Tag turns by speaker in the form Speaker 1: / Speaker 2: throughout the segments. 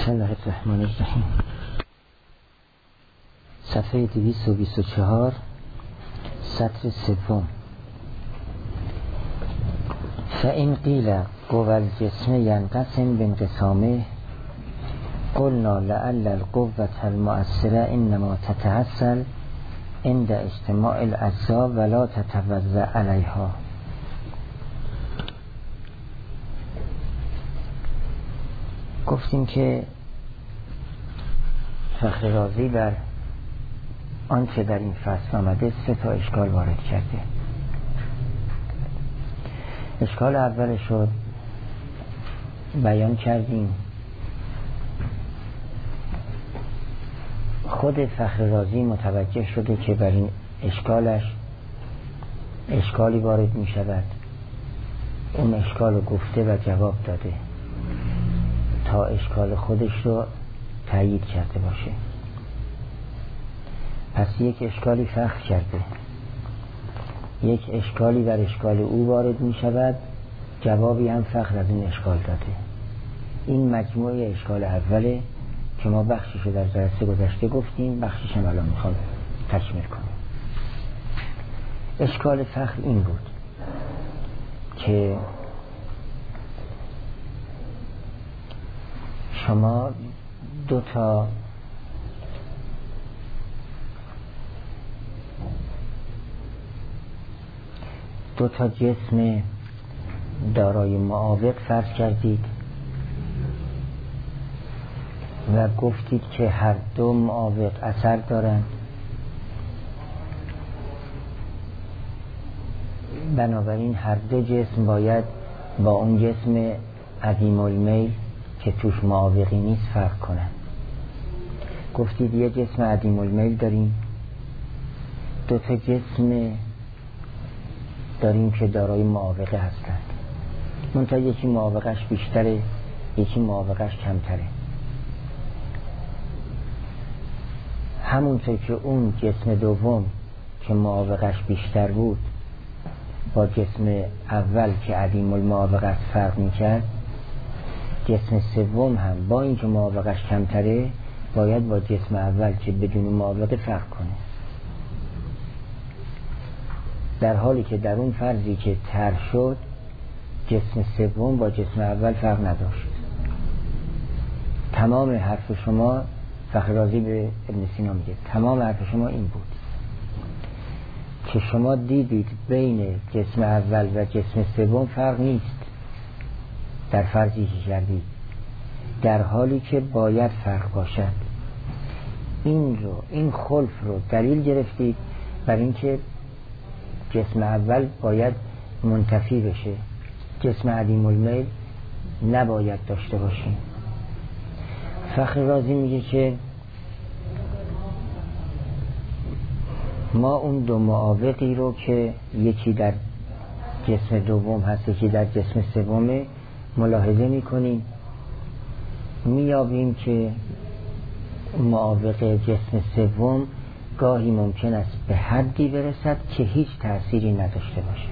Speaker 1: بسم الله الرحمن الرحیم. صفحه 224 سطر سوم. فإن قیل قوى الجسم ينقسم بانقسامه قلنا لعل القوة المؤثرة انما تتحصل عند اجتماع الاجزاء ولا تتوزع عليها. گفتیم که فخر رازی بر آنچه در این فصل آمده 3 اشکال وارد کرده. اشکال اول شد بیان کردیم، خود فخر رازی متوجه شده که بر این اشکالش اشکالی وارد می شود، اون اشکال رو گفته و جواب داده تا اشکال خودش رو تایید کرده باشه. پس یک اشکالی فخر کرده، یک اشکالی بر اشکال او وارد می شود، جوابی هم فخر از این اشکال داده. این مجموعه اشکال اوله که ما بخشش رو در جلسه گذشته گفتیم، بخشش هم الان میخوام تکمیل کنیم. اشکال فخر این بود که شما دو تا جسم دارای معاوق فرض کردید و گفتید که هر دو معاوق اثر دارند، بنابراین هر دو جسم باید با اون جسم عدیم المیل که توش معاوقی نیست فرق کنند. گفتید یه جسم عدیم المیل داریم، 2 تا جسم داریم که دارای معاوقه هستند، منتها یکی معاوقش بیشتره یکی معاوقش کمتره. همونطور که اون جسم دوم که معاوقش بیشتر بود با جسم اول که عدیم المعاوقه است فرق میکرد، جسم سوم هم با اینکه معاوقش کمتره باید با جسم اول که بدون معاوقه فرق کنه، در حالی که در اون فرضی که طرح شد جسم سوم با جسم اول فرق نداشت. تمام حرف شما، فخر رازی به ابن سینا میگه، تمام حرف شما این بود که شما دیدید بین جسم اول و جسم سوم فرق نیست در فرضی که کردید، در حالی که باید فرق باشد. این خلف رو دلیل گرفتید بر اینکه جسم اول باید منتفی بشه، جسم عدیم المیل نباید داشته باشیم. فخر رازی میگه که ما اون 2 معاوقی رو که یکی در جسم دوم هست یکی در جسم سومه ملاحظه میکنیم، میابیم که معاوق جسم سوم گاهی ممکن است به حدی برسد که هیچ تأثیری نداشته باشه.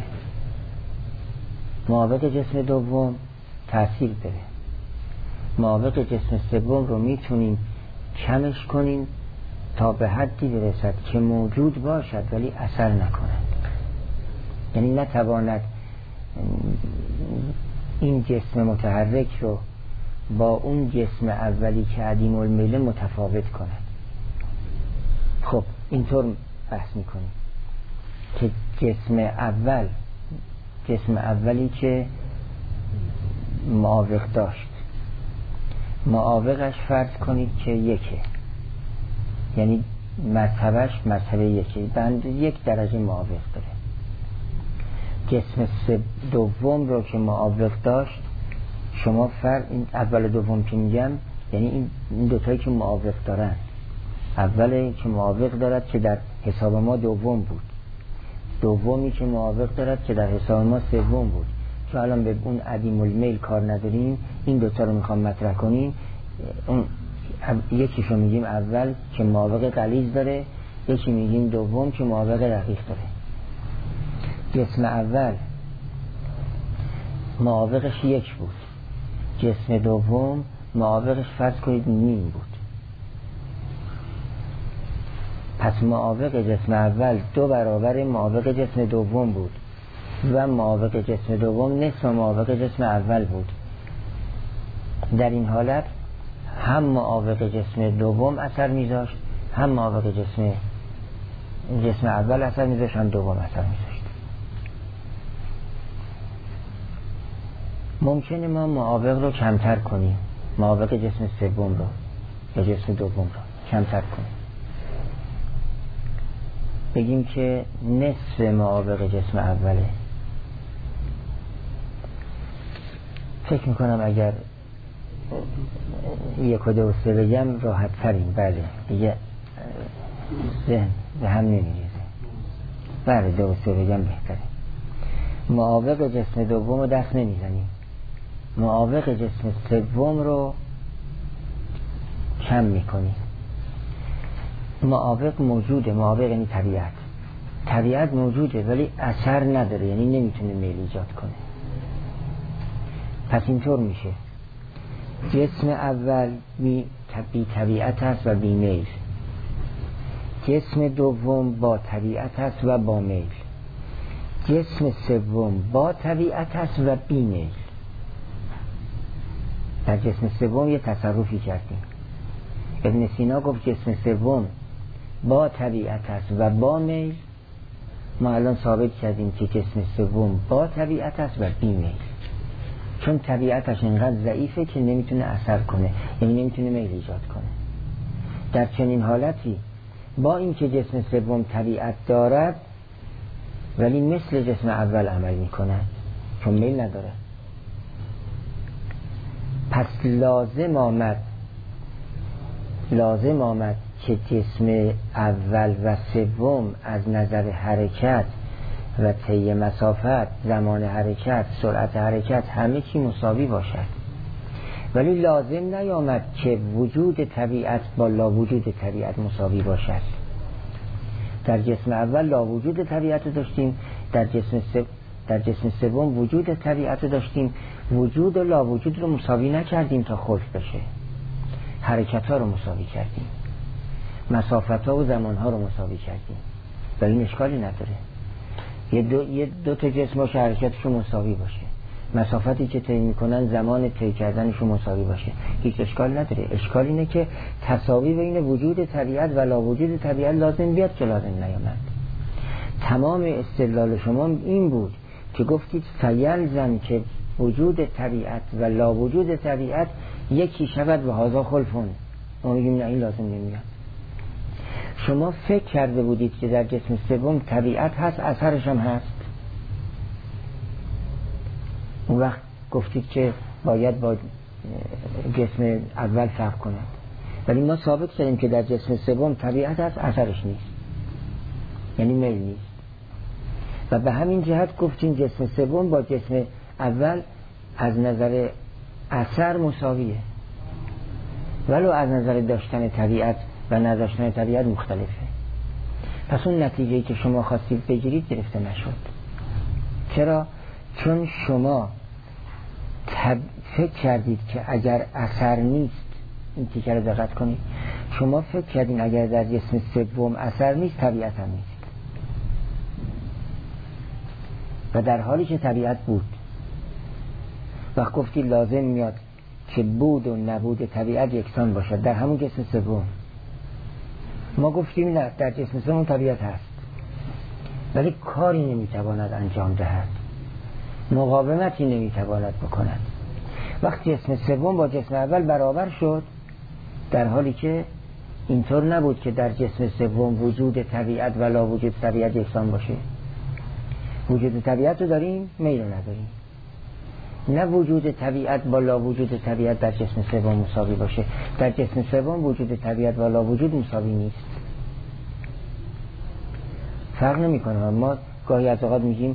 Speaker 1: معاوق جسم دوم تأثیر داره، معاوق جسم سوم رو میتونیم کمش کنیم تا به حدی برسد که موجود باشد ولی اثر نکند، یعنی نتواند این جسم متحرک رو با اون جسم اولی که عدیم المیل متفاوت کند. خب اینطور بحث میکنیم که جسم اولی که معاوق داشت، معاوقش فرض کنید که یکه، یعنی مذهبش مذهب یکی، بند 1 درجه معاوق داره. جسم دوم رو که معاوق داشت، شما این اول دوم که میگم یعنی این 2 تایی که معاوق دارن، اولی که معاوق دارد که در حساب ما دوم بود، دومی که معاوق دارد که در حساب ما سوم بود. چون الان به اون عدیم المیل کار نداریم، این 2 تا رو میخوام مطرح کنیم. اون یکیشو میگیم اول که معاوق غلیظ داره، یکی میگیم دوم که معاوق رقیق داره. جسم اول معاوقش 1 بود، جسم دوم معاوقش فرض کنید نیم بود. پس معاوق جسم اول 2 برابر معاوق جسم دوم بود و معاوق جسم دوم نصف معاوق جسم اول بود. در این حالت هم معاوق جسم دوم اثر میذاشت، هم معاوق جسم اول اثر میذاشت، هم دوم اثر میذاشت. ممکنه ما معاوق رو کمتر کنیم، معاوق جسم سوم رو یا جسم دوم رو کمتر کنیم، بگیم که نصف معاوق جسم اوله. فکر میکنم اگر 1 و 2 و 3 بگم راحت ترین. بله دیگه ذهن به هم نمیریزه. بله 2 و 3 بگم بهتره. معاوق جسم دوم رو دست نمیزنیم، معاوق جسم سوم رو کم میکنیم. معاوق موجوده، معاوق یعنی طبیعت موجوده ولی اثر نداره، یعنی نمیتونه میل ایجاد کنه. پس اینطور میشه جسم اول بی طبیعت است و بی میل، جسم دوم با طبیعت است و با میل، جسم سوم با طبیعت است و بی میل. در جسم سوم یه تصرفی کردیم. ابن سینا گفت جسم سوم با طبیعت است و با میل. ما الان ثابت کردیم که جسم سوم با طبیعت است و بی میل، چون طبیعتش اینقدر ضعیفه که نمیتونه اثر کنه، یعنی نمیتونه میل ایجاد کنه. در چنین حالتی با اینکه جسم سوم طبیعت دارد ولی مثل جسم اول عمل میکنه چون میل نداره. پس لازم آمد که جسم اول و سوم از نظر حرکت و طی مسافت، زمان حرکت، سرعت حرکت همه چی مساوی باشد، ولی لازم نیامد که وجود طبیعت با لا وجود طبیعت مساوی باشد. در جسم اول لا وجود طبیعت رو داشتیم، در جسم سوم وجود طبیعت رو داشتیم. وجود و لا وجود رو مساوی نکردیم تا خلق بشه، حرکت ها رو مساوی کردیم، مسافت ها و زمان ها رو مساوی کردیم و این اشکالی نداره. یه دو تا جسم باشه حرکتشون مساوی باشه، مسافتی که طی میکنن زمان طی کردنشون مساوی باشه، هیچ اشکال نداره. اشکال اینه که تساوی بین وجود طبیعت و لا وجود طبیعت لازم بیاد که لازم نیامد. تمام استدلال شما این بود که گفتید فیلزم که وجود طبیعت و لا وجود طبیعت یکی شود و هذا خلفون. ما میگیم نه این لازم نمیاد. شما فکر کرده بودید که در جسم سوم طبیعت هست، اثرش هم هست. اون وقت گفتید که باید با جسم اول فرق کند، ولی ما ثابت کردیم که در جسم سوم طبیعت هست، اثرش نیست، یعنی میل نیست. و به همین جهت گفتیم جسم سوم با جسم اول از نظر اثر مساویه، ولو از نظر داشتن طبیعت و نداشتن طبیعت مختلفه. پس اون نتیجه‌ای که شما خواستید بگیرید گرفته نشد. چرا؟ چون شما فکر کردید که اگر اثر نیست، این تیکه رو دقت کنید، شما فکر کردین اگر در جسم سوم اثر نیست طبیعت هم نیست، و در حالی که طبیعت بود. وقت گفتید لازم میاد که بود و نبود طبیعت یکسان باشد در همون جسم سوم. ما گفتیم نه، در جسم سوم طبیعت هست ولی کاری نمیتواند انجام دهد، مقاومتی نمیتواند بکند. وقتی جسم سوم با جسم اول برابر شد، در حالی که اینطور نبود که در جسم سوم وجود طبیعت و لا وجود طبیعت یکسان باشه. وجود طبیعت رو داریم، میل رو نداریم. نه وجود طبیعت با لا وجود طبیعت در جسم سوم مساوی باشه، در جسم سوم وجود طبیعت با لا وجود مساوی نیست. فرق نمی‌کنه. ما گاهی از اوقات میگیم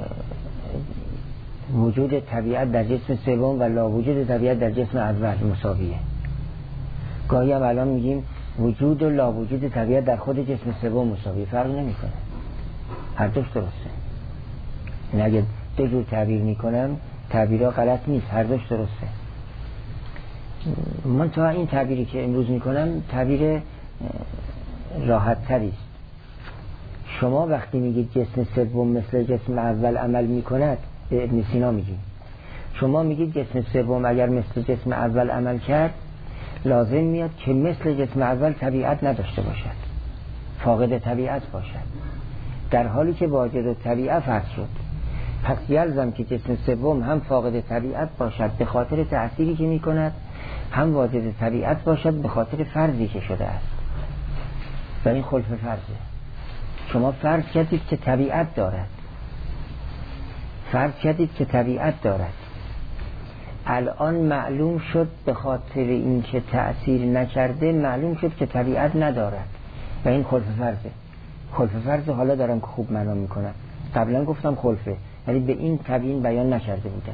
Speaker 1: وجود طبیعت در جسم سوم و لا وجود طبیعت در جسم اول مساویه. گاهی هم الان میگیم وجود و لا وجود طبیعت در خود جسم سوم مساویه. فرق نمی‌کنه، هر دوش درسته. این اگه دو جور تعبیر میکنم تعبیرها غلط نیست، هر دوش درسته. من تا این تعبیری که امروز میکنم تعبیر راحت تری است. شما وقتی میگید جسم سوم مثل جسم اول عمل میکند، به ابن سینا میگید، شما میگید جسم سوم اگر مثل جسم اول عمل کرد لازم میاد که مثل جسم اول طبیعت نداشته باشد، فاقد طبیعت باشد، در حالی که واجد طبیعت فرض شد. پس یلزم که جسم سوم هم فاقد طبیعت باشد به خاطر تأثیری که میکند، هم واجد طبیعت باشد به خاطر فرضی که شده است. و این خلف فرضه. شما فرض کردید که طبیعت دارد، فرض کردید که طبیعت دارد، الان معلوم شد به خاطر این که تأثیر نکرده معلوم شد که طبیعت ندارد و این خلف فرضه. خلف فرضه حالا دارم که خوب معنا میکنم، قبلا گفتم خلفه ولی به این تبیین بیان نکرده بودم.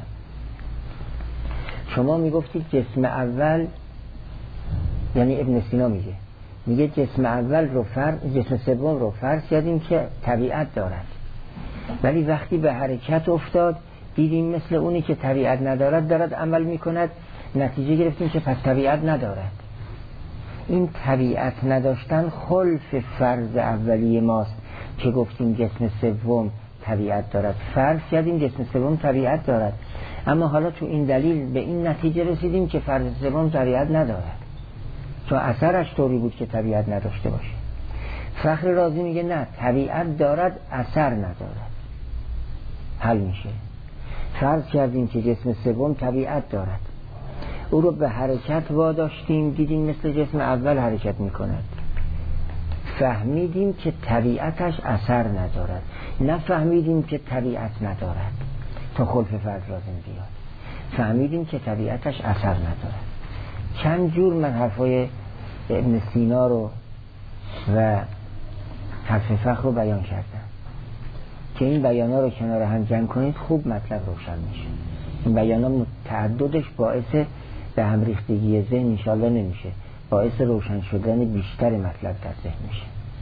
Speaker 1: شما میگفتید جسم اول، یعنی ابن سینا میگه جسم اول رو جسم سوم رو فرض کردیم که طبیعت دارد، ولی وقتی به حرکت افتاد دیدیم مثل اونی که طبیعت ندارد دارد عمل میکند، نتیجه گرفتیم که پس طبیعت ندارد. این طبیعت نداشتن خلف فرض اولیه ماست که گفتیم جسم سوم طبیعت دارد، فرض کردیم جسم سوم طبیعت دارد، اما حالا تو این دلیل به این نتیجه رسیدیم که فرض سوم طبیعت ندارد، چون اثرش طوری بود که طبیعت نداشته باشه. فخر رازی میگه نه، طبیعت دارد اثر ندارد. حل میشه. فرض کردیم که جسم سوم طبیعت دارد، او رو به حرکت واداشتیم، دیدیم مثل جسم اول حرکت میکند، فهمیدیم که طبیعتش اثر ندارد، نه فهمیدیم که طبیعت ندارد تا خلف فرض لازم بیاد، فهمیدیم که طبیعتش اثر ندارد. چند جور من حرفای ابن سینا رو و حرف فخر رو بیان کردم که این بیانا رو کنار هم جمع کنید خوب مطلب روشن میشه. این بیانا تعددش باعث به هم ریختگی ذهن انشاءالله نمیشه، باعث روشن شدن بیشتر مطلب در ذهن میشه.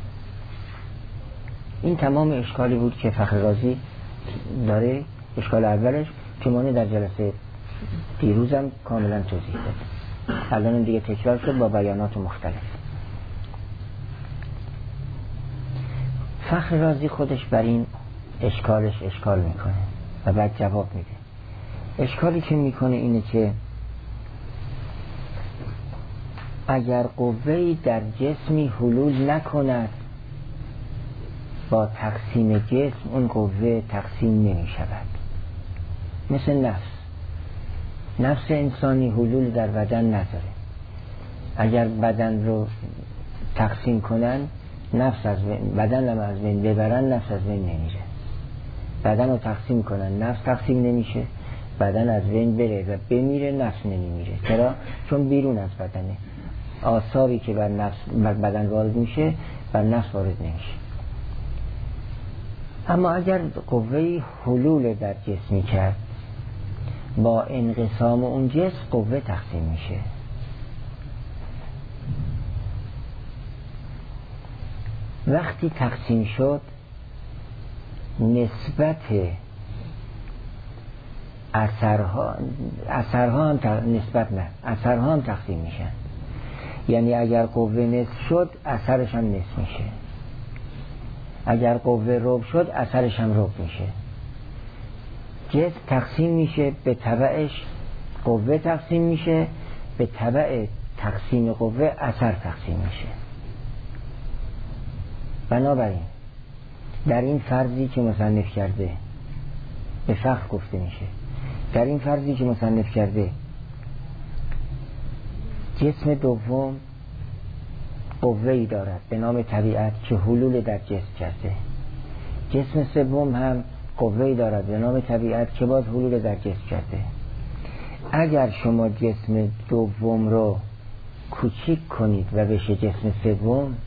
Speaker 1: این تمام اشکالی بود که فخر رازی داره. اشکال اولش که ما در جلسه دیروزم کاملا توضیح داد، الان دیگه تکرار شد با بیانات مختلف. فخر رازی خودش بر این اشکالش اشکال میکنه و بعد جواب میده. اشکالی که میکنه اینه که اگر قوه‌ای در جسمی حلول نکند با تقسیم جسم اون قوه تقسیم نمی شود. مثل نفس انسانی حلول در بدن نداره. اگر بدن رو تقسیم کنن نفس از بدن هم از بین ببرن نفس از بین نمیره. بدن رو تقسیم کنن نفس تقسیم نمیشه، بدن از بین بره و بمیره نفس نمیمیره. چرا؟ چون بیرون از بدنه. آثاری که بر بدن وارد میشه بر نفس وارد نمیشه. اما اگر قوه حلول در جسمی کرد با انقسام اون جسم قوه تقسیم میشه. وقتی تقسیم شد نسبت اثرها هم اثرها هم تقسیم میشن. یعنی اگر قوه نصف شد اثرش هم نصف میشه، اگر قوه ربع شد اثرش هم ربع میشه. جسم تقسیم میشه، به تبعش قوه تقسیم میشه، به تبع تقسیم قوه اثر تقسیم میشه. بنابراین در این فرضی که مصنف کرده به فخر گفته میشه، در این فرضی که مصنف کرده جسم دوم قوه‌ای دارد به نام طبیعت که حلول در جسم کرده، جسم سوم هم قوه‌ای دارد به نام طبیعت که باز حلول در جسم کرده. اگر شما جسم دوم رو کوچیک کنید و بشه جسم سوم،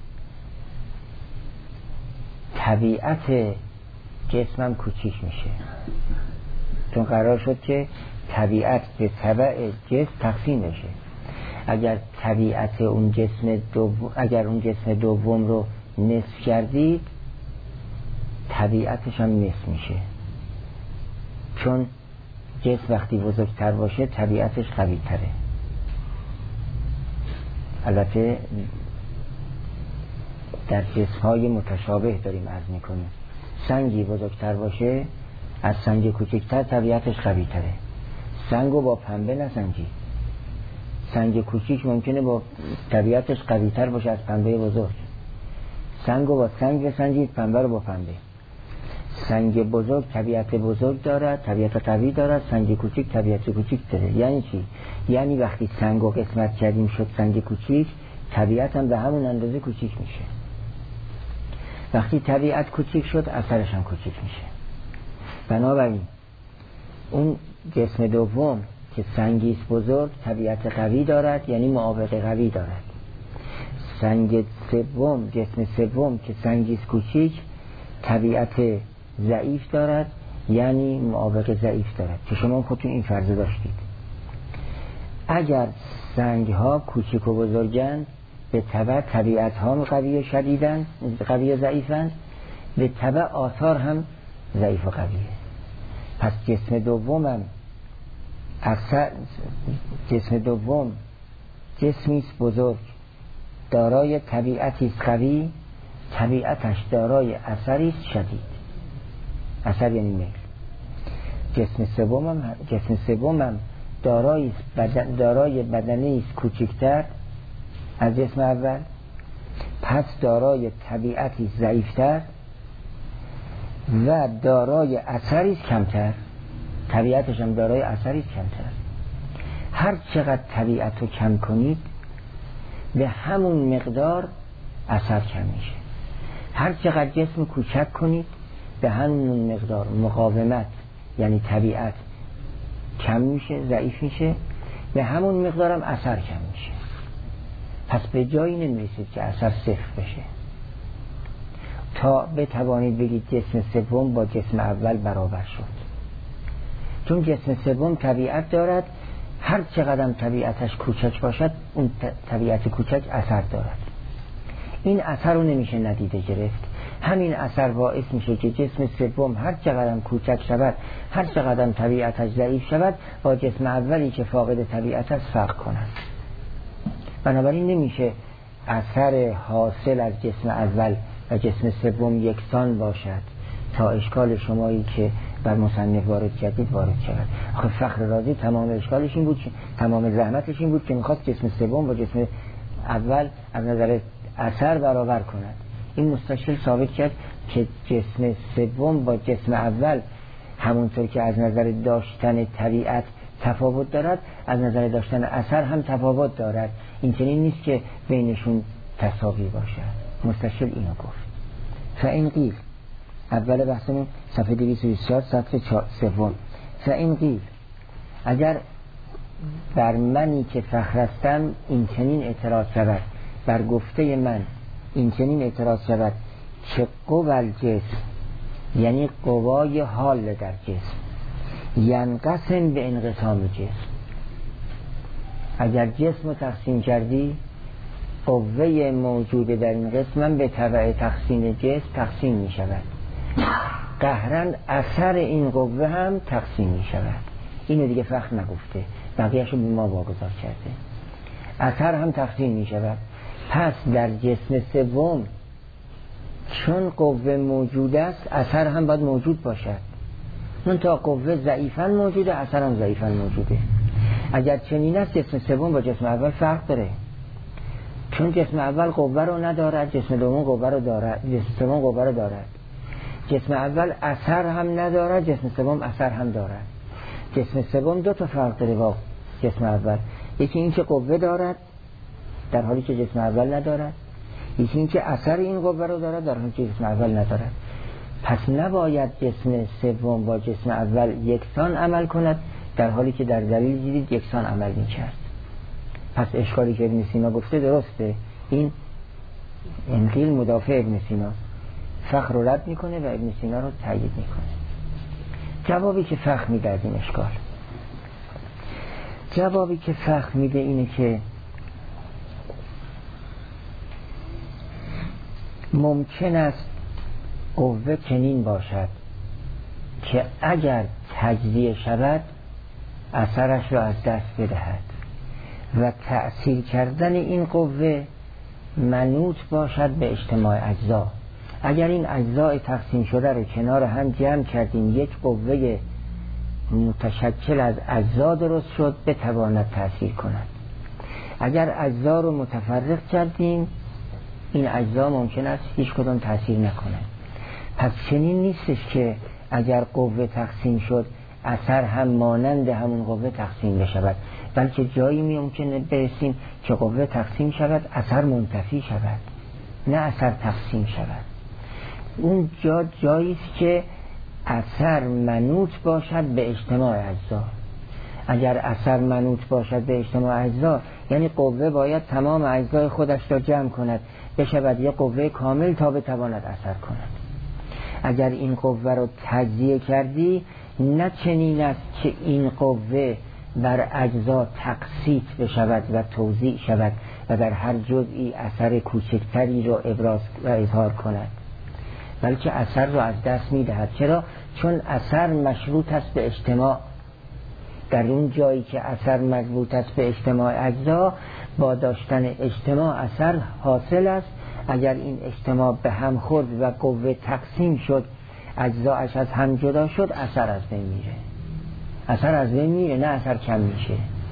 Speaker 1: طبیعت جسم هم کوچیک میشه، چون قرار شد که طبیعت به تبع جسم تقسیم بشه. اگر طبیعت اون جسم دوم رو نصف کردید طبیعتش هم نصف میشه، چون جسم وقتی بزرگتر باشه طبیعتش قوی تره. البته در جسم‌های متشابه داریم عرض می‌کنیم. سنگی بزرگتر باشه از سنگ کوچکتر طبیعتش قوی تره. سنگو با پنبه نسنجید. سنگ کوچیک ممکنه با طبیعتش قوی تر باشه از پنبه بزرگ. سنگو با سنگ بسنجید، پنبه رو با پنبه. سنگ بزرگ طبیعت بزرگ دارد، طبیعت قوی دارد، سنگ کوچیک طبیعت کوچیک داره. یعنی چی؟ یعنی وقتی سنگو قسمت کردیم شد سنگ کوچیک، طبیعت هم به همون اندازه کوچیک میشه. وقتی طبیعت کوچیک شد، اثرش هم کوچیک میشه. بنابراین اون جسم دوم که سنگیست بزرگ طبیعت قوی دارد، یعنی معاوقه قوی دارد. سنگ سوم، جسم سوم که سنگیست کوچیک طبیعت ضعیف دارد، یعنی معاوقه ضعیف دارد، که شما خودتون این فرض داشتید. اگر سنگ ها کوچیک و بزرگن، به تبع طبیعت ها قوی و شدیدن، قوی و ضعیفن، به تبع آثار هم ضعیف و قویه. پس جسم دومم جسم دوم جسمیست بزرگ دارای طبیعتیست قوی، طبیعتش دارای اثریست شدید. اثر یعنی میل. جسم سومم دارای بدنیست کوچکتر از جسم اول، پس دارای طبیعتی ضعیفتر و دارای اثریست کمتر. طبیعتش هم دارای اثریست کمتر. هر چقدر طبیعت رو کم کنید، به همون مقدار اثر کم میشه. هر چقدر جسم کوچک کنید، به همون مقدار مقاومت یعنی طبیعت کم میشه، ضعیف میشه، به همون مقدار هم اثر کم میشه. پس به جایی نمیرسید که اثر صفر بشه تا بتوانید بگید جسم سوم با جسم اول برابر شد. چون جسم سوم طبیعت دارد، هر چقدر طبیعتش کوچک باشد، اون طبیعت کوچک اثر دارد. این اثر رو نمیشه ندیده گرفت. همین اثر باعث میشه که جسم سوم هر چقدر کوچک شود، هر چقدر طبیعتش ضعیف شود، با جسم اولی که فاقد طبیعت است فرق کند. بنابراین نمیشه اثر حاصل از جسم اول و جسم سوم یکسان باشد تا اشکال شمایی که بر مصنف وارد کردید وارد شود. آخه فخر رازی تمام اشکالش این بود، تمام زحمتش این بود که میخواست جسم سوم با جسم اول از نظر اثر برابر کند. این مستشکل ثابت کرد که جسم سوم با جسم اول همونطور که از نظر داشتن طبیعت تفاوت دارد، از نظر داشتن اثر هم تفاوت دارد. این چنین نیست که بینشون تساوی باشد. مستشکل اینو گفت. فاین قیل، اول بحثمون صفحه 224 سطر سوم. فاین قیل، اگر بر منی که فخر هستم این چنین اعتراض شود، بر گفته من این چنین اعتراض شود که قوال جسم، یعنی قوای حال در جسم، ینقسم به انقسام جسم. اگر جسم رو تقسیم کردی، قوه موجود در این قسم به تبع تقسیم جسم تقسیم می شود. قهرن اثر این قوه هم تقسیم می شود. اینو دیگه فخر نگفته، بقیه‌شو به ما واگذار کرده. اثر هم تقسیم می شود. پس در جسم سوم چون قوه موجود است، اثر هم باید موجود باشد. من تا قوه ضعیفاً موجوده، اثر هم ضعیفاً موجوده. اگر چنین است، جسم سوم با جسم اول فرق داره. چون جسم اول قوه رو ندارد، جسم دوم قوه رو دارد، جسم سوم قوه رو دارد. جسم اول اثر هم ندارد، جسم سوم اثر هم دارد. جسم سوم دو تا فرق داره با جسم اول. یکی این که قوه دارد در حالی که جسم اول ندارد، یکی این که اثر این قوه رو دارد در حالی که جسم اول ندارد. پس نباید جسم سوم با جسم اول یکسان عمل کند، در حالی که در دلیل دیدید یکسان عمل می‌کرد. پس اشکالی که ابن سینا گفته درسته. این انقیل مدافع ابن سینا، فخر رو رد میکنه و ابن سینا رو تایید میکنه. جوابی که فخر میده از این اشکال، جوابی که فخر میده اینه که ممکن است قوه چنین باشد که اگر تجزیه شود اثرش را از دست بدهد و تأثیر کردن این قوه منوط باشد به اجتماع اجزا. اگر این اجزای تقسیم شده رو کنار هم جمع کردیم یک قوه متشکل از اجزا درست شد، بتواند تأثیر کند. اگر اجزا رو متفرق کردیم این اجزا ممکن است هیچ کدام تأثیر نکنه. پس چنین نیستش که اگر قوه تقسیم شد اثر هم مانند همون قوه تقسیم بشود، بلکه جایی ممکنه برسیم که قوه تقسیم شود اثر منتفی شود، نه اثر تقسیم شود. اون جایی است که اثر منوط باشد به اجتماع اجزا. اگر اثر منوط باشد به اجتماع اجزا یعنی قوه باید تمام اجزای خودش را جمع کند بشود یک قوه کامل تا بتواند اثر کند. اگر این قوه را تجزیه کردی نه چنین است که این قوه بر اجزا تقسیط بشود و توزیع شود و در هر جزئی اثر کوچکتری را ابراز و اظهار کند، بلکه اثر را از دست می‌دهد. چرا؟ چون اثر مشروط است به اجتماع. در اون جایی که اثر مربوط است به اجتماع اجزا، با داشتن اجتماع اثر حاصل است. اگر این اجتماع به هم خورد و قوه تقسیم شد، اجزاش از هم جدا شد، اثر از بین میره. اثر از بین میره، نه اثر کم میشه.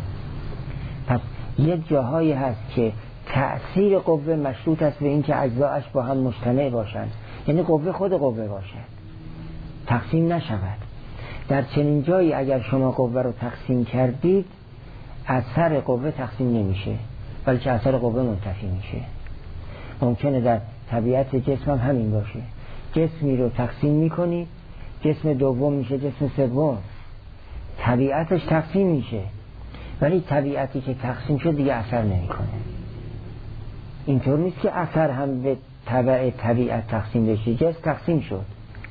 Speaker 1: پس یک جاهایی هست که تأثیر قوه مشروط است به اینکه اجزاش با هم مجتمع باشند، یعنی قوه خود قوه باشد، تقسیم نشود. در چنین جایی اگر شما قوه رو تقسیم کردید اثر قوه تقسیم نمیشه، بلکه اثر قوه منتفی میشه. ممکنه در طبیعت جسم هم همین باشه. جسمی رو تقسیم میکنی، جسم دوم میشه جسم سوم، طبیعتش تقسیم میشه، ولی طبیعتی که تقسیم شد دیگه اثر نمیکنه. اینطور نیست که اثر هم به تبع طبیعت تقسیم بشه. جسم تقسیم شد،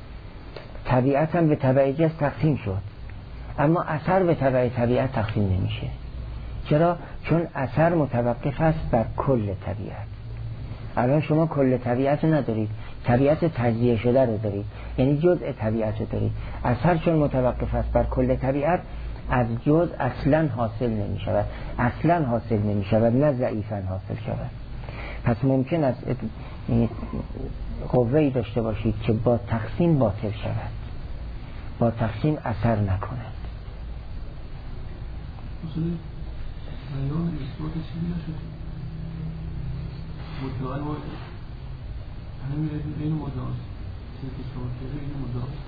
Speaker 1: طبیعت هم به تبع جسم تقسیم شد، اما اثر به تبع طبیعت تقسیم نمیشه. چرا؟ چون اثر متوقف است بر کل طبیعت. الان شما کل طبیعت رو ندارید، طبیعت تجزیه شده رو دارید، یعنی جزء طبیعت رو دارید. اثر چون متوقف است بر کل طبیعت، از جزء اصلا حاصل نمی شود، اصلا حاصل نمی شود، نه ضعیفا حاصل شود. پس ممکن است قوه‌ای داشته باشید که با تقسیم باطل شود، با تقسیم اثر نکند.
Speaker 2: بیان اثبات چیزی نشد. مدعا ما همین این مدعاست، چیزی که شما شده این مدعاست.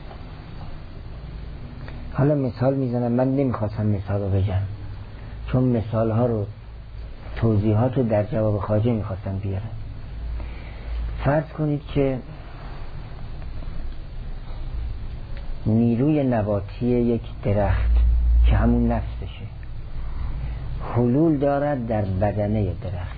Speaker 1: حالا مثال میزنم، من نمیخواستم مثال رو بگم چون مثال ها رو توضیحات رو در جواب خواجه میخواستم بیارم. فرض کنید که نیروی نباتی یک درخت که همون نفسشه حلول دارد در بدنه درخت،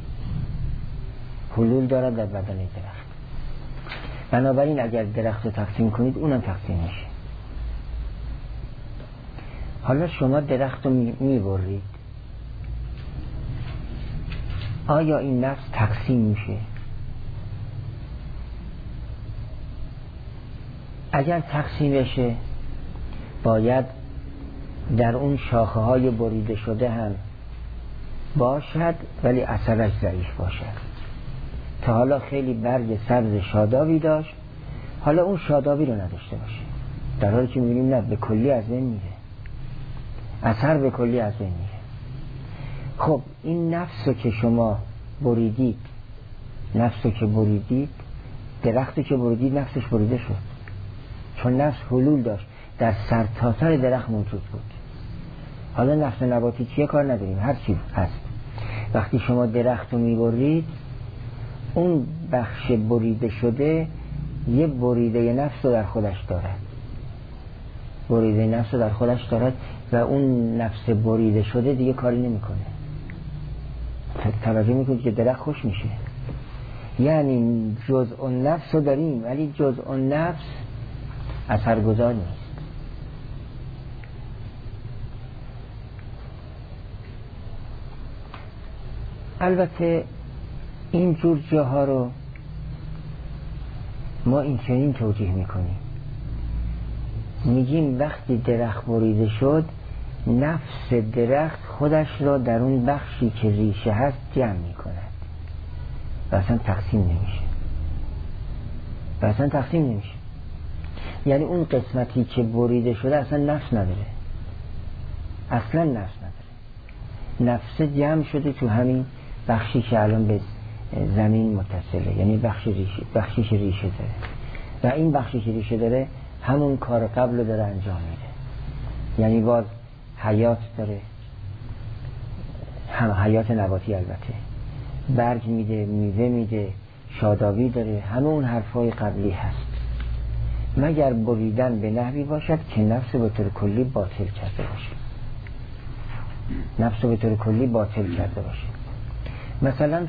Speaker 1: حلول دارد در بدنه درخت. بنابراین اگر درخت رو تقسیم کنید اونم تقسیم میشه. حالا شما درخت رو میبرید، آیا این نفس تقسیم میشه؟ اگر تقسیم بشه باید در اون شاخه های بریده شده هم باشد، ولی اثرش ضعیف باشد. تا حالا خیلی برگ سبز شادابی داشت، حالا اون شادابی رو نداشته باشه، در حالی که می‌بینیم نه، به کلی از بین میره، اثر به کلی از بین میره. خب این نفس رو که شما بریدید، نفس رو که بریدید، درخت رو که بریدید نفسش بریده شد، چون نفس حلول داشت، در سرتاسر درخت موجود بود. حالا نفس نباتی چیه کار نداریم، هر چی هست. وقتی شما درخت رو میبرید، اون بخش بریده شده یه بریده نفس رو در خودش دارد، بریده نفس رو در خودش دارد و اون نفس بریده شده دیگه کاری نمیکنه. توجه میکنید که درخت خوش میشه. یعنی جزء نفس رو داریم ولی جزء نفس اثرگذار نیست. البته این جور جاها رو ما این چنین توجیه میکنیم، میگیم وقتی درخت بریده شد نفس درخت خودش را در اون بخشی که ریشه هست جمع می کند و اصلا تقسیم نمیشه. یعنی اون قسمتی که بریده شده اصلا نفس نداره، نفس جمع شده تو همین بخشی که الان به زمین متصله، یعنی بخشیش ریشه داره و این بخشی که ریشه داره همون کار قبل رو داره انجام میده. یعنی باز حیات داره، هم حیات نباتی، البته برگ میده، میوه میده، شادابی داره، همه اون حرفای قبلی هست، مگر بریدن به نحوی باشد که نفس به طور کلی باطل کرده باشه. مثلا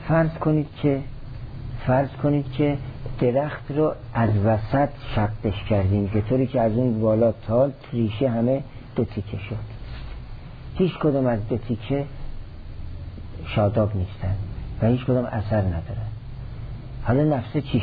Speaker 1: فرض کنید که درخت رو از وسط شقش کردیم به طوری که از اون بالا تا ریشه همه 2 تیکه شد. هیچ کدوم از 2 تیکه شاداب نیستن و هیچ کدوم اثر ندارن. حالا نفسه چی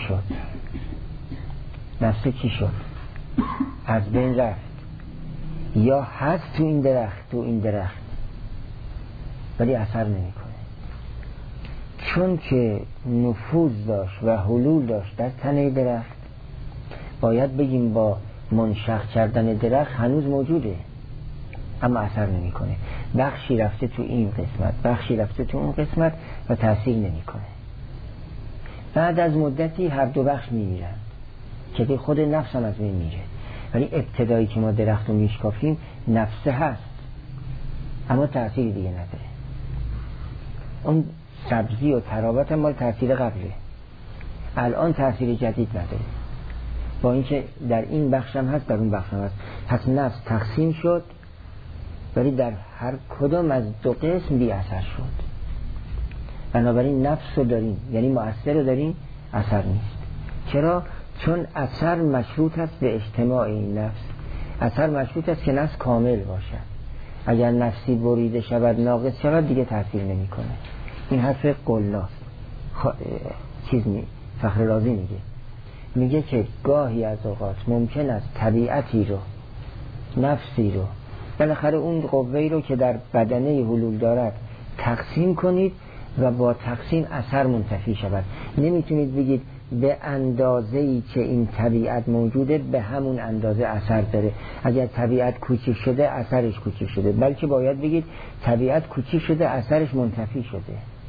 Speaker 1: شد؟ از بین رفت یا هست تو این درخت ولی اثر نمیکنه، چون که نفوذ داشت و حلول داشت در تنه درخت. باید بگیم با منشق کردن درخت هنوز موجوده اما اثر نمیکنه، بخشی رفته تو این قسمت، بخشی رفته تو اون قسمت و تأثیر نمیکنه. بعد از مدتی هر 2 بخش میمیرن که خود نفس هم از بین میره، ولی ابتدایی که ما درخت رو میشکافیم نفسه هست اما تأثیر دیگه نداره. اون سبزی و ترابت هم مال تأثیر قبله، الان تأثیر جدید نداره، با اینکه در این بخش هم هست در اون بخش هم هست. پس نفس تقسیم شد ولی در هر کدام از 2 قسم بی اثر شد. بنابراین نفس رو داریم، یعنی مؤثر رو داریم، اثر نیست. چرا؟ چون اثر مشروط است به اجتماع این نفس. اثر مشروط است که نفس کامل باشد. اگر نفسی بریده شود، ناقص شود، دیگه تأثیر نمی کنه. این حرف قلاست. فخر رازی میگه که گاهی از اوقات ممکن است طبیعتی رو، نفسی رو، بالاخره اون قوه‌ای رو که در بدنه حلول دارد تقسیم کنید و با تقسیم اثر منتفی شود. نمیتونید بگید به اندازه‌ای که این طبیعت موجوده به همون اندازه اثر داره. اگر طبیعت کوچیک شده اثرش کوچیک شده، بلکه باید بگید طبیعت کوچیک شده اثرش منتفی شده.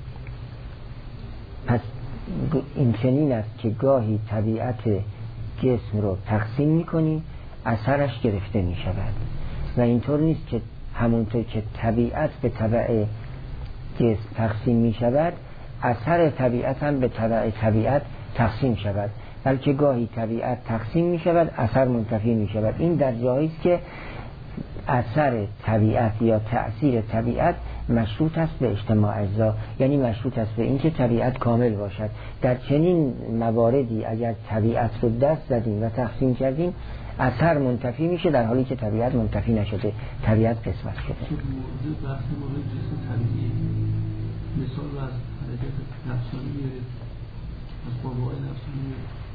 Speaker 1: پس این چنین است که گاهی طبیعت جسم رو تقسیم می‌کنی، اثرش گرفته می‌شود و اینطور نیست که همونطور که طبیعت به تبع جسم تقسیم می‌شود اثر طبیعت هم به تبع طبیعت تقسیم شود، بلکه گاهی طبیعت تقسیم می شود اثر منتفی می شود. این در جایی است که اثر طبیعت یا تأثیر طبیعت مشروط است به اجتماع اجزا، یعنی مشروط است به اینکه طبیعت کامل باشد. در چنین مواردی اگر طبیعت رو دست زدیم و تقسیم کردیم اثر منتفی میشه، در حالی که طبیعت منتفی نشده، طبیعت قسمت شده.
Speaker 2: بحث مورد جسم طبیعی مثال رو از حرکت نفسانی از قوای نفسانی.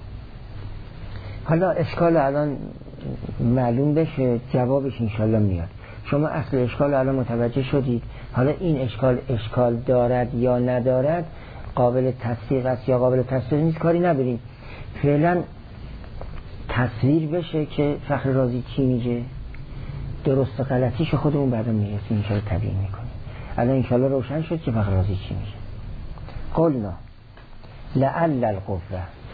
Speaker 1: حالا اشکال الان معلوم بشه، جوابش انشالله میاد. شما اصل اشکال الان متوجه شدید. حالا این اشکال دارد یا ندارد، قابل تصدیق است یا قابل تصدیق نیست، کاری نداریم. فعلا تصویر بشه که فخر رازی چی میگه، درست و غلطیش خودمون بعدا میرسیم انشالله تبیین میکنیم. الان انشالله روشن شد که فخر رازی چی میگه. قلنا لعل القوه،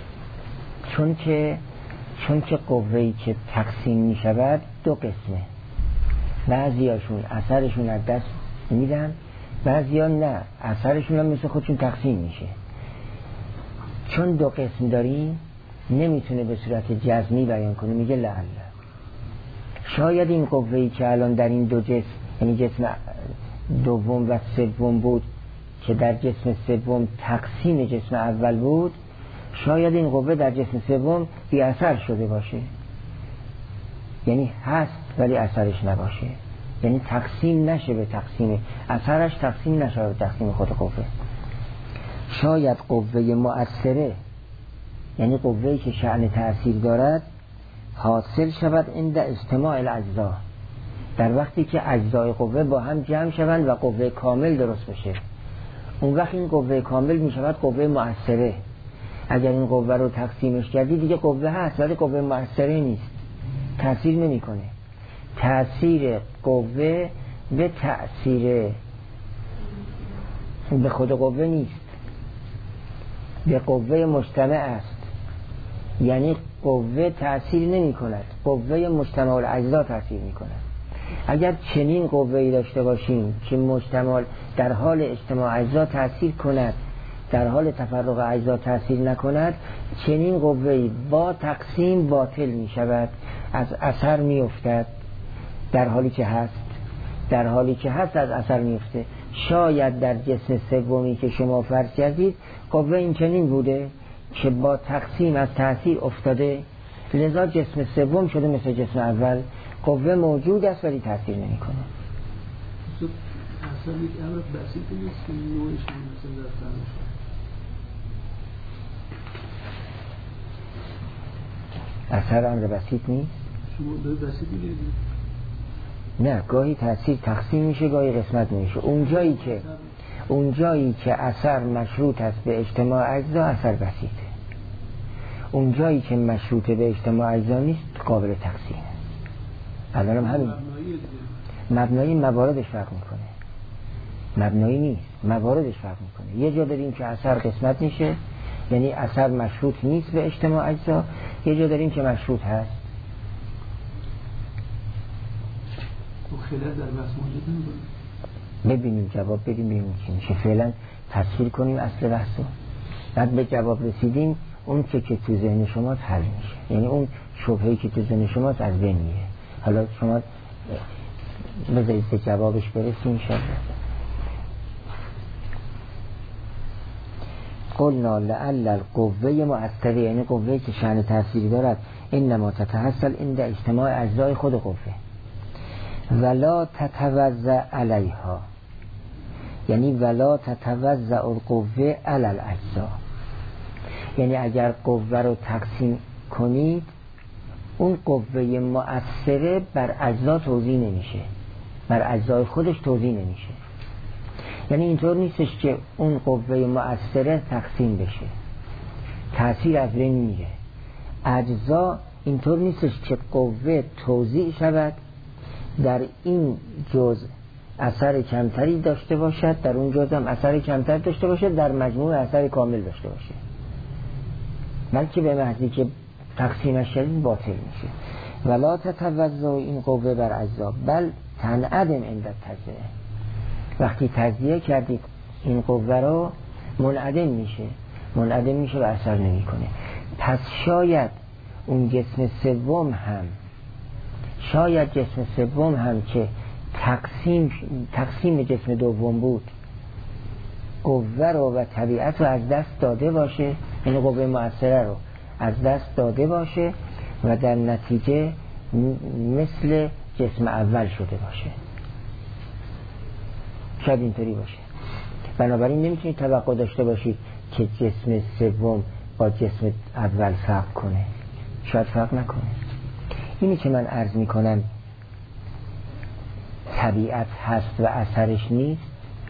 Speaker 1: چون که قوه‌ای که تقسیم می شود 2 قسمه، بعضی هاشون اثرشون از دست میدن، بعضی ها نه، اثرشون هم مثل خودشون تقسیم میشه. چون 2 قسم داریم نمیتونه به صورت جزمی بیان کنه، میگه لعل. شاید این قوه‌ای که الان در این 2 جسم، یعنی جسم دوم و سوم بود که در جسم سوم تقسیم جسم اول بود، شاید این قوه در جسم سوم بی اثر شده باشه، یعنی هست ولی اثرش نباشه، یعنی تقسیم نشه به تقسیم اثرش، تقسیم نشه به تقسیم خود قوه. شاید قوه مؤثره، یعنی قوه‌ای که شأن تأثیر دارد، حاصل شود عند اجتماع الاجزا، در وقتی که اجزای قوه با هم جمع شوند و قوه کامل درست بشه، اون وقت این قوه کامل می شود قوه مؤثره. اگر این قوه رو تقسیمش کردی دیگه قوه هست ولی قوه مؤثره نیست، تأثیر نمی کنه. تأثیر قوه به تأثیر به خود قوه نیست، به قوه مجتمع است. یعنی قوه تأثیر نمی کند، قوه مجتمع الاجزا تأثیر می کند. اگر چنین قوه‌ای داشته باشیم که مجتمع در حال اجتماع اجزا تأثیر کند، در حال تفرق اجزا تأثیر نکند، چنین قوه‌ای با تقسیم باطل می شود، از اثر می افتد. در حالی که هست از اثر می افته. شاید در جسم سومی که شما فرض کردید قوه این چنین بوده که با تقسیم از تأثیر افتاده، لذا جسم سوم شده مثل جسم اول، قوه موجود است ولی تأثیر نمی کنه.
Speaker 2: اصلا یک امر بسیطی نیست که نوعش مثل رفتن
Speaker 1: اثر امر بسیط نیست؟
Speaker 2: شما به بسیطی گیرید؟
Speaker 1: نه، گاهی تأثیر تقسیم میشه، گاهی قسمت میشه. اونجایی که اثر مشروط است به اجتماع اجزا اثر بسیطه. اونجایی که مشروط به اجتماع اجزا نیست قابل تقسیم. الان همین مبنایی مواردش فرق میکنه، مبنایی نیست، مواردش فرق میکنه. یه جا داریم که اثر قسمت میشه، یعنی اثر مشروط نیست به اجتماع اجزا، یه جا داریم که مشروط هست.
Speaker 2: خلال در بحث موجود نمی‌کنه.
Speaker 1: ببینیم جواب بدیم ببینیم چی میشه. فعلا تصویر کنیم اصل بحثو، بعد به جواب رسیدیم اون که تو ذهن شما حل میشه، یعنی اون شبهه‌ای که تو ذهن شما از بین میره. حالا شما بذارید به جوابش برسیم انشاءالله. قلنا لعل القوه مؤثره، یعنی قوه‌ای که شأن تأثیری دارد، انما تتحصل عند اجتماع اجزای خود قوه ولا تتوزع علیها، یعنی ولا تتوزع القوه علی الاجزا. یعنی اگر قوه رو تقسیم کنید اون قوه مؤثره بر اجزا توزیع نمیشه، بر اجزای خودش توزیع نمیشه. یعنی اینطور نیستش که اون قوه مؤثره تقسیم بشه، تأثیر از بین میره. اجزا اینطور نیستش که قوه توزیع شود، در این جزء اثر کمتری داشته باشد، در اون جزء هم اثر کمتر داشته باشد، در مجموع اثر کامل داشته باشه، بلکه به محضی که تقسیمش شدید باطل میشه. ولا تتوزع این قوه بر اجزا بل تنعدم عند تجزیه. وقتی تجزیه کردید این قوه رو منعدم میشه و اثر نمیکنه. پس شاید اون جسم سوم هم که تقسیم جسم دوم بود قوه رو و طبیعت رو از دست داده باشه، یعنی قوه مؤثره رو از دست داده باشه و در نتیجه مثل جسم اول شده باشه. شاید اینطوری باشه. بنابراین نمیتونید توقع داشته باشید که جسم سوم با جسم اول فرق کنه، شاید فرق نکنه. اینی که من عرض میکنم طبیعت هست و اثرش نیست،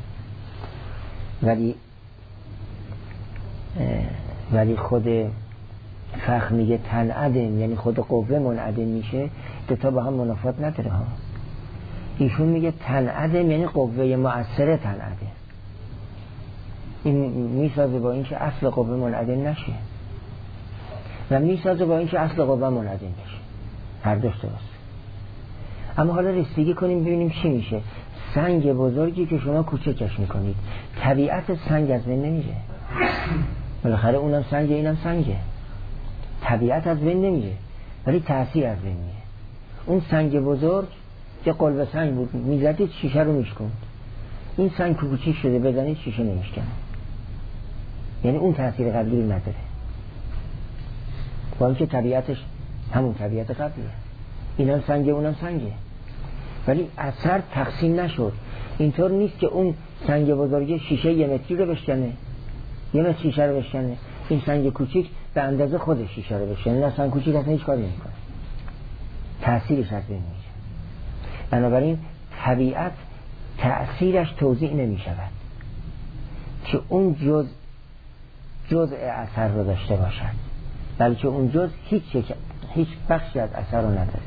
Speaker 1: ولی خود فقه میگه تنعدم، یعنی خود قوه منعدم میشه، دوتا با هم منافات نداره ها. ایشون میگه تنعدم یعنی قوه مؤثره تنعدم، این میسازه با اینکه اصل قوه منعدم نشه و میسازه با اینکه اصل قوه منعدم بشه، هر دوش درست. اما حالا رسیدگی کنیم ببینیم چی میشه. سنگ بزرگی که شما کوچکش میکنید، طبیعت سنگ از بین نمیره، بالاخره اونم سنگه اینم سنگه، طبیعت از بین نمیره ولی تأثیر از بین میره. اون سنگ بزرگ که قلب سنگ بود، میزدید شیشه رو میشکند، این سنگ کوچیک شده بزنید شیشه نمیشکنه، یعنی اون تأثیر قبلی نداره، با اینکه طبیعتش همون طبیعت قبلیه، اینم سنگه اونم سنگه، ولی اثر تقسیم نشد. اینطور نیست که اون سنگ بزرگی شیشه یه متری رو بشکنه، یه متر شیشه رو بشکنه، این سنگ کوچیک به اندازه خودش شیشه رو بشکنه، نه سنگ کوچیک اصلا هیچ کاری نمیکنه، تأثیرش از بین میشه. بنابراین طبیعت تأثیرش توضیح نمی شود که اون جزء اثر رو داشته باشد، بلکه اون جزء هیچ بخشی از اثر رو نداره.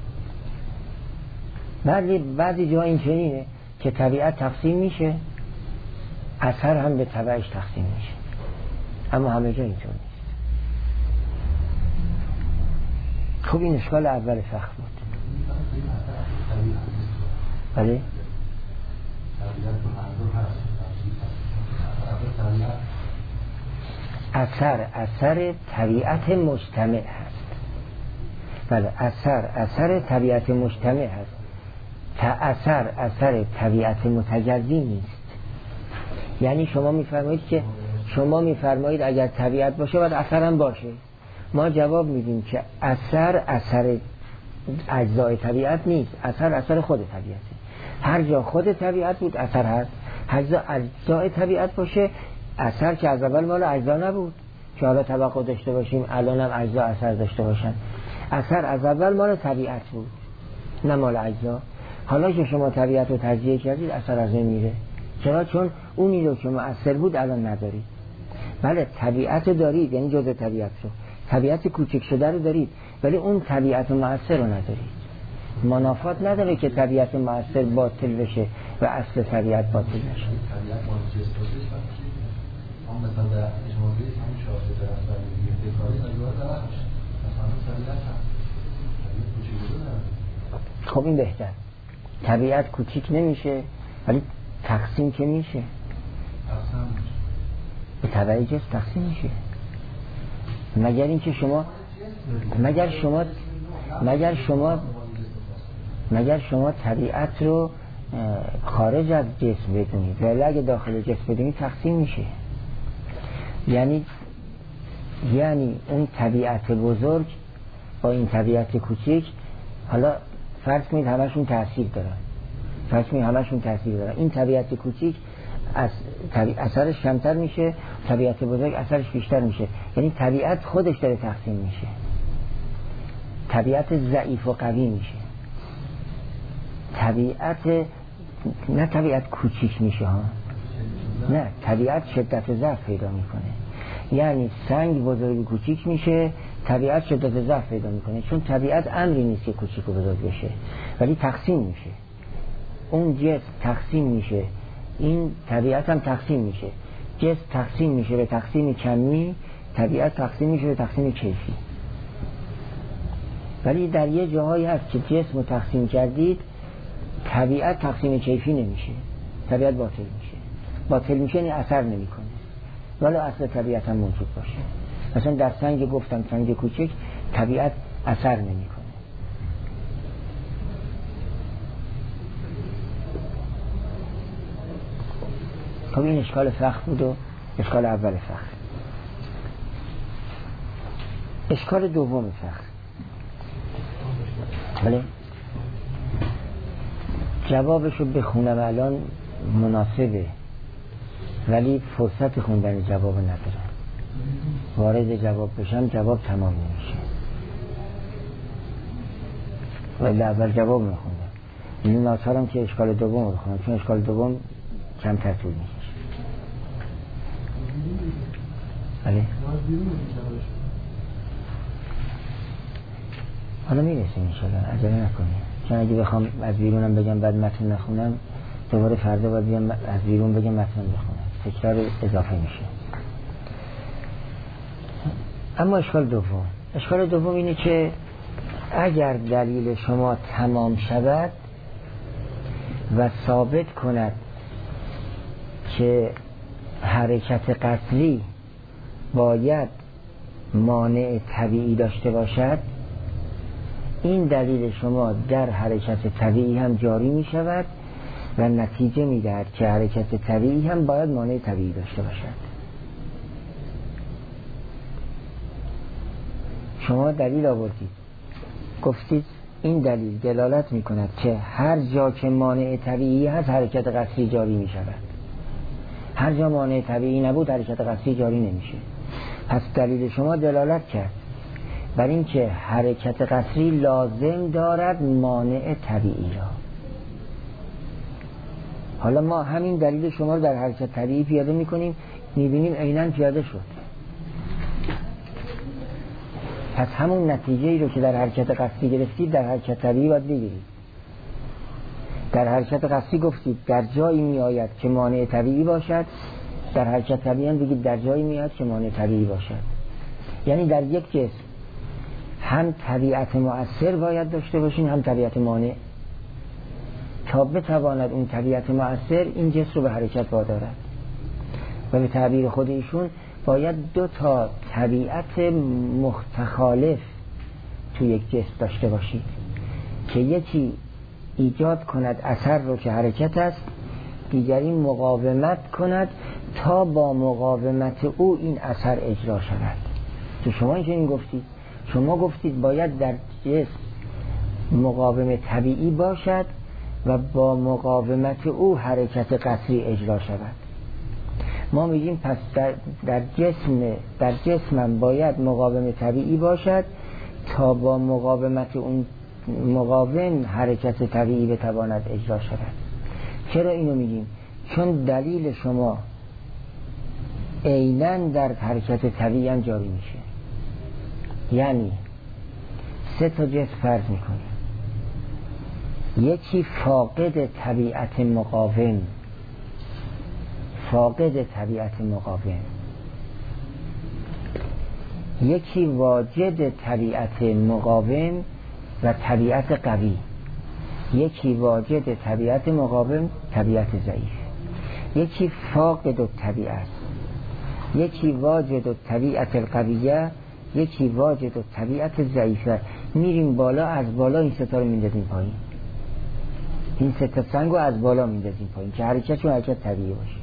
Speaker 1: بعضی جا این چنینه که طبیعت تقسیم میشه، اثر هم به تبعش تقسیم میشه، اما همه جا اینطور نیست. خب این اشکال اول فقه بود. بله؟ اثر طبیعت مجتمع هست. بله، اثر طبیعت مجتمع هست. اثر طبیعت متجزی نیست. یعنی شما میفرمایید اگر طبیعت باشه باید اثر هم باشه. ما جواب میدیم که اثر اجزای طبیعت نیست، اثر خود طبیعته. هر جا خود طبیعت بود اثر هست. هر جا اجزای طبیعت باشه اثر که از اول مال اجزا نبود که حالا توقع داشته باشیم الان هم اجزا اثر داشته باشن. اثر از اول مال طبیعت بود نه مال اجزا. حالا که شما طبیعت رو تجزیه کردید اثر از این میره. چرا؟ چون اونی رو که مؤثر بود الان ندارید. بله طبیعت دارید، یعنی جزء طبیعت رو، طبیعت کوچک شده رو دارید، ولی اون طبیعت مؤثر رو ندارید. منافات نداره که طبیعت مؤثر باطل بشه و اصل طبیعت باطل بشه. خب این بهتر. طبیعت کوچیک نمیشه ولی تقسیم که میشه، به تبعی جز تقسیم میشه. مگر شما طبیعت رو خارج از جسم بدونید، ولی اگه داخل جسم بدونید تقسیم میشه. یعنی اون طبیعت بزرگ با این طبیعت کوچیک، حالا فرض کنید همشون تأثیر دارن، این طبیعت کوچیک اثرش کمتر میشه، طبیعت بزرگ اثرش بیشتر میشه. یعنی طبیعت خودش داره تقسیم میشه، طبیعت ضعیف و قوی میشه، نه طبیعت کوچیک میشه ها، نه طبیعت شدت ضعف پیدا میکنه. یعنی سنگ بزرگ و کوچیک میشه، طبیعت شدت ضعف پیدا میکنه، چون طبیعت امری نیست که کوچیک و بزرگ بشه، ولی تقسیم میشه. اون جسم تقسیم میشه، این طبیعت هم تقسیم میشه. جسم تقسیم میشه به تقسیم کمی، طبیعت تقسیم میشه به تقسیم کیفی. ولی در یه جاهایی هست که جسم رو تقسیم کردید، طبیعت تقسیم کیفی نمیشه، طبیعت باطل میشه یعنی اثر نمیکنه، ولی اصل طبیعت هم موجود باشه. مثلا در سنگ گفتم، سنگ کوچک طبیعت اثر نمیکنه. خب این اشکال فقه بود و اشکال اول فقه. اشکال دوم فقه، بله جوابشو بخونم الان مناسبه، ولی فرصت خوندن جواب ندارم. وارد جواب بشم جواب تمام نمیشه، ولی اول جواب میخوندم. این ناچارم که اشکال دوم بخونم، چون اشکال دوم کمتر طول میکشه. بله حالا میرسیم انشالله، عجله نکنیم، چون اگه بخوام از بیرونم بگم بعد متن نخونم دوباره فردا باید بیام از بیرون بگم متن بخونم، تکرار اضافه میشه. اما اشکال دوم اینه که اگر دلیل شما تمام شود و ثابت کند که حرکت قطری باید مانع طبیعی داشته باشد، این دلیل شما در حرکت طبیعی هم جاری می شود و نتیجه می دهد که حرکت طبیعی هم باید مانع طبیعی داشته باشد. شما دلیل آوردید، گفتید این دلیل دلالت می کند که هر جا که مانع طبیعی هست حرکت قطری جاری می شود، هر جا مانع طبیعی نبود حرکت قطری جاری نمیشه. پس دلیل شما دلالت کرد بر این که حرکت قطری لازم دارد مانع طبیعی را. حالا ما همین دلیل شما رو در حرکت طبیعی پیاده میکنیم، میبینیم عیناً پیاده شد. پس همون نتیجه ای رو که در حرکت قصدی گرفتید در حرکت طبیعی باید بگیرید. در حرکت قصدی گفتید در جایی می آید که مانع طبیعی باشد، در حرکت طبیعی هم بگید در جایی می آید که مانع طبیعی باشد. یعنی در یک جسم هم طبیعت مؤثر باید داشته باشین هم طبیعت مانع، تا بتواند اون طبیعت مؤثر این جسم رو به حرکت وادارد. و به تعبیر خود ایشون باید دو تا طبیعت متخالف تو یک جسم داشته باشید که یکی ایجاد کند اثر رو که حرکت است، دیگری مقاومت کند تا با مقاومت او این اثر اجرا شود. تو شما این گفتید، شما گفتید باید در جسم مقاوم طبیعی باشد و با مقاومت او حرکت قصری اجرا شود. ما میگیم پس در جسمم باید مقاوم طبیعی باشد تا با مقاومت اون مقاوم حرکت طبیعی بتواند اجرا شود. چرا اینو میگیم؟ چون دلیل شما عیناً در حرکت طبیعی هم جاری میشه. یعنی 3 تا جسم فرض میکنیم، یکی فاقد طبیعت مقاوم، یکی واجد طبیعت مقاوم و طبیعت قوی، یکی واجد طبیعت مقاوم طبیعت ضعیف، یکی فاقد الطبیعت، یکی واجد الطبیعت القویه، یکی واجد الطبیعت ضعیفه. میریم بالا، از بالا این 3 تا رو میندازیم پایین، این 3 تا سنگ رو از بالا میندازیم پایین که حرکتشون حرکت طبیعی باشه.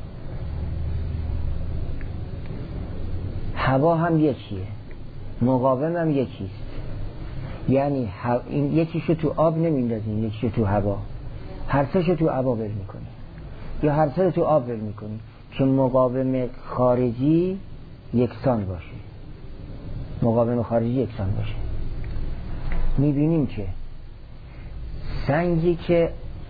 Speaker 1: هوا هم یکیه، مقاوم هم یکیست. یعنی این یکیشو تو آب نمیندازیم، یکیشو تو هوا، هر سه‌شو تو هوا ول میکنیم یا هر سه تو آب ول میکنیم که مقاوم خارجی یکسان باشه، مقاوم خارجی یکسان باشه. میبینیم که سنگی که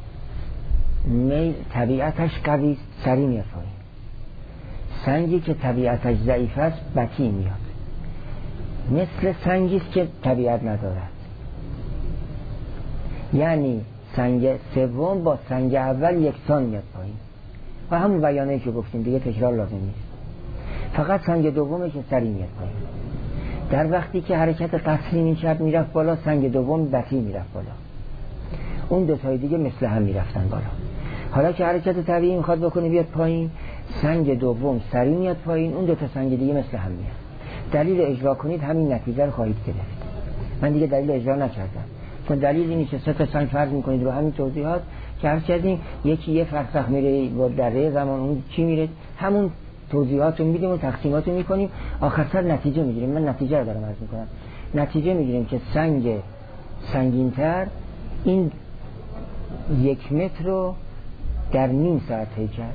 Speaker 1: طبیعتش قوی است سریع میاد پایین، سنگی که طبیعتش ضعیف است بطیء میاد. مثل سنگی است که طبیعت ندارد. یعنی سنگ سوم با سنگ اول یکسان میاد پایین و همون بیانیه که گفتیم دیگه تکرار لازم نیست. فقط سنگ دومه که سریع میاد پایین. در وقتی که حرکت قصری میشد میرفت بالا، سنگ دوم بطیء میرفت بالا، اون 2 تای دیگه مثل هم میرفتن بالا. حالا که حرکت طبیعی میخواد بکنه بیاد پایین، سنگ دوم سریع میاد پایین، اون 2 تا سنگ دیگه مثل هم میاد. دلیل اجرا کنید همین نتیجه رو خواهید گرفت. من دیگه دلیل اجرا نکردم، چون دلیل اینه که 3 تا سنگ فرض میکنید رو همین توضیحات که عرض کردیم، یکی یه فرسخ میره با دره زمان، اون چی میره، همون توضیحات رو میدیم و تقسیمات رو میکنیم، آخر سر نتیجه میگیریم. من نتیجه رو دارم عرض میکنم. نتیجه میگیریم که سنگ سنگین‌تر این 1 متر رو در نیم ساعت طی کرد،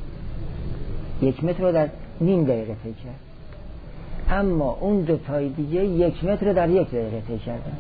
Speaker 1: 1 متر رو در نیم دقیقه طی کرد، اما اون 2 تای دیگه 1 متر رو در 1 دقیقه طی کردن.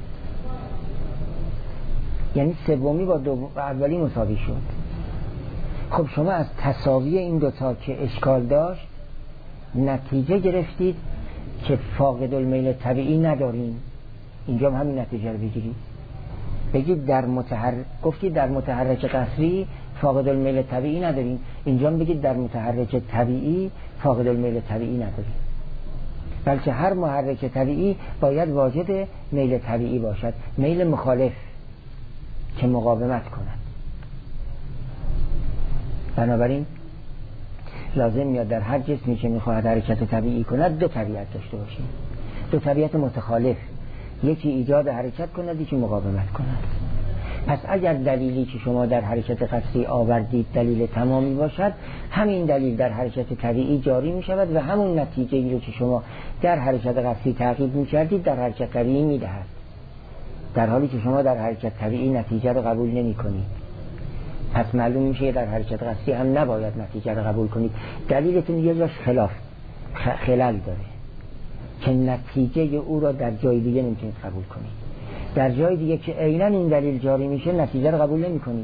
Speaker 1: یعنی سومی با اولی مساوی شد. خب شما از تساوی این 2 تا که اشکال داشت نتیجه گرفتید که فاقد المیل طبیعی نداریم. اینجا هم همین نتیجه رو بگیرید، بگید گفتید در متحرک قصری فاقد المیل طبیعی نداریم، اینجا بگید در متحرک طبیعی فاقد المیل طبیعی نداریم، بلکه هر محرک طبیعی باید واجد میل طبیعی باشد، میل مخالف که مقاومت کند. بنابراین لازم میاد در هر جسمی که میخواهد حرکت طبیعی کند 2 طبیعت داشته باشیم، 2 طبیعت متخالف، یکی ایجاد حرکت کند، یکی مقاومت کند. پس اگر دلیلی که شما در حرکت قصری آوردید دلیل تمامی باشد، همین دلیل در حرکت طبیعی جاری می شود و همون نتیجه رو که شما در حرکت قصری تعقیب می کردید در حرکت طبیعی می دهد، در حالی که شما در حرکت طبیعی نتیجه رو قبول نمی کنید. پس معلوم میشه در حرکت قصری هم نباید نتیجه رو قبول کنید. دلیلتون یه جاش خلل داره که نتیجه او را در جای دیگه نمیتونید قبول کنید، در جای دیگه که عیناً این دلیل جاری میشه نتیجه رو قبول نمی کنید.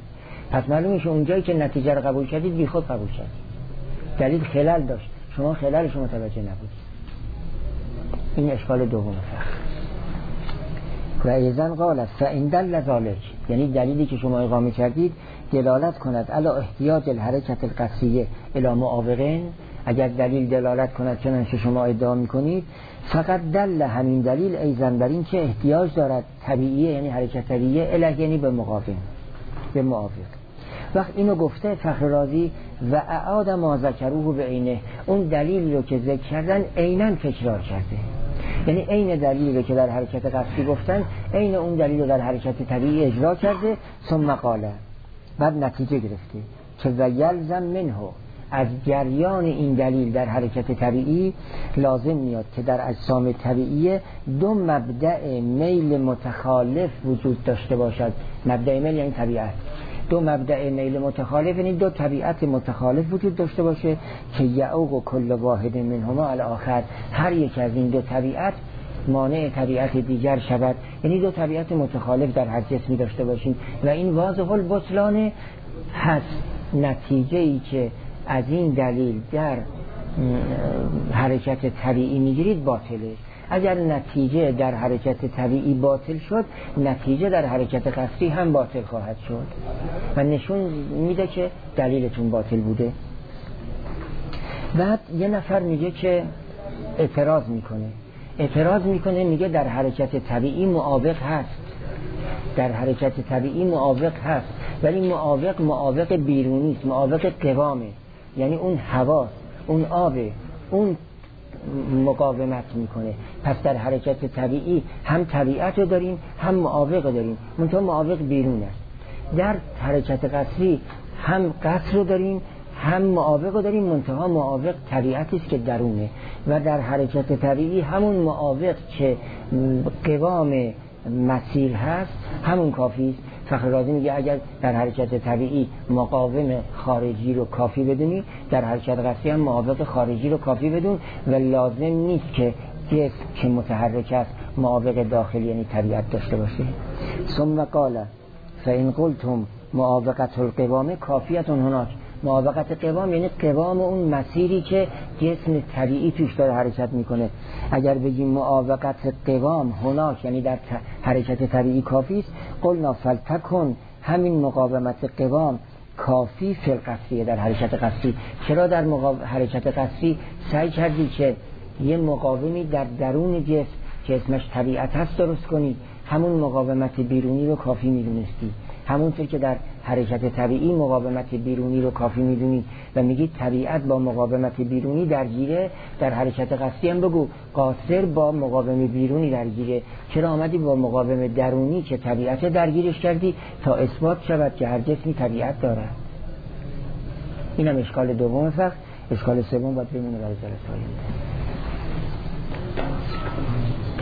Speaker 1: پس معلوم میشه اونجایی که نتیجه رو قبول کردید بی خود قبول کردید، دلیل خلل داشت، شما خللش متوجه نبودید. این اشکال دوم فقه. و ایزن قالت فإن دل ذلک، یعنی دلیلی که شما اقامه کردید دلالت کند علی احتیاج الحرکت القصریه الی معاوقین، اگر دلیل دلالت کند چنانچه شما ادعا میکنید، فقط دل همین دلیل ایزن بر این که احتیاج دارد طبیعیه، یعنی حرکت طبیعیه، الی یعنی به مقاوم، به معاوق. وقت اینو گفته فخر رازی و اعاد ما ذکروه به عینه، اون دلیلی رو که ذکر کردن عیناً تکرار کرده، یعنی عین دلیلی رو که در حرکت قصدی گفتن عین اون دلیل رو در حرکت طبیعی اجرا کرده. ثم قاله، بعد نتیجه گرفته که و یلزم منه، از جریان این دلیل در حرکت طبیعی لازم میاد که در اجسام طبیعی دو مبدأ میل متخالف وجود داشته باشد. مبدأ میل یعنی طبیعت، دو مبدأ میل متخالف یعنی دو طبیعت متخالف وجود داشته باشه که یعوق کل واحد منهما الاخر، هر یک از این دو طبیعت مانع طبیعت دیگر شود، یعنی دو طبیعت متخالف در هر جسمی داشته باشیم و این واضح البطلان هست. نتیجه ای که از این دلیل در حرکت طبیعی میگیرید باطله. اگر نتیجه در حرکت طبیعی باطل شد، نتیجه در حرکت قصدی هم باطل خواهد شد و نشون میده که دلیلتون باطل بوده. بعد یه نفر میگه که اعتراض میکنه میگه در حرکت طبیعی معاوق هست، در حرکت طبیعی معاوق هست، ولی معاوق بیرونی است، معاوق قوامه، یعنی اون هوا، اون آب، اون مقاومت میکنه. پس در حرکت طبیعی هم طبیعت رو داریم هم معاوق داریم، منتها معاوق بیرون است. در حرکت قصری هم قصر رو داریم هم معاوق رو داریم، منتها معاوق طبیعتی است که درونه. و در حرکت طبیعی همون معاوق که قوام مسیر هست همون کافی است. فخر رازی میگه اگر در حرکت طبیعی مقاوم خارجی رو کافی بدونی، در حرکت قصری هم معاوق خارجی رو کافی بدون و لازم نیست که جسم که متحرک است معاوق داخلی یعنی طبیعت داشته باشه. ثم قال فإن قلتم معاوقت القوام کافیت هناک، معاوقت قوام یعنی قوام اون مسیری که جسم طبیعی توش داره حرکت میکنه. اگر بگیم معاوقت قوام هناک یعنی در حرکت طبیعی کافی است، قلنا فلتکن، همین مقاومت قوام کافی فی القصری، در حرکت قصری. چرا در حرکت قصری سعی کردی که یه مقاومی در درون جسم که اسمش طبیعت هست درست کنی، همون مقاومت بیرونی رو کافی میدونستی، همونطور که در حرکت طبیعی مقاومت بیرونی رو کافی میدونی و میگی طبیعت با مقاومت بیرونی درگیره، در حرکت قصدی هم بگو قاصر با مقاومت بیرونی درگیره. چرا آمدی با مقاومت درونی که طبیعت درگیرش کردی؟ تا اثبات شود که هر جسمی طبیعت داره. اینم اشکال دوم فقه. اشکال سوم باید بمونه برای جلسه آینده.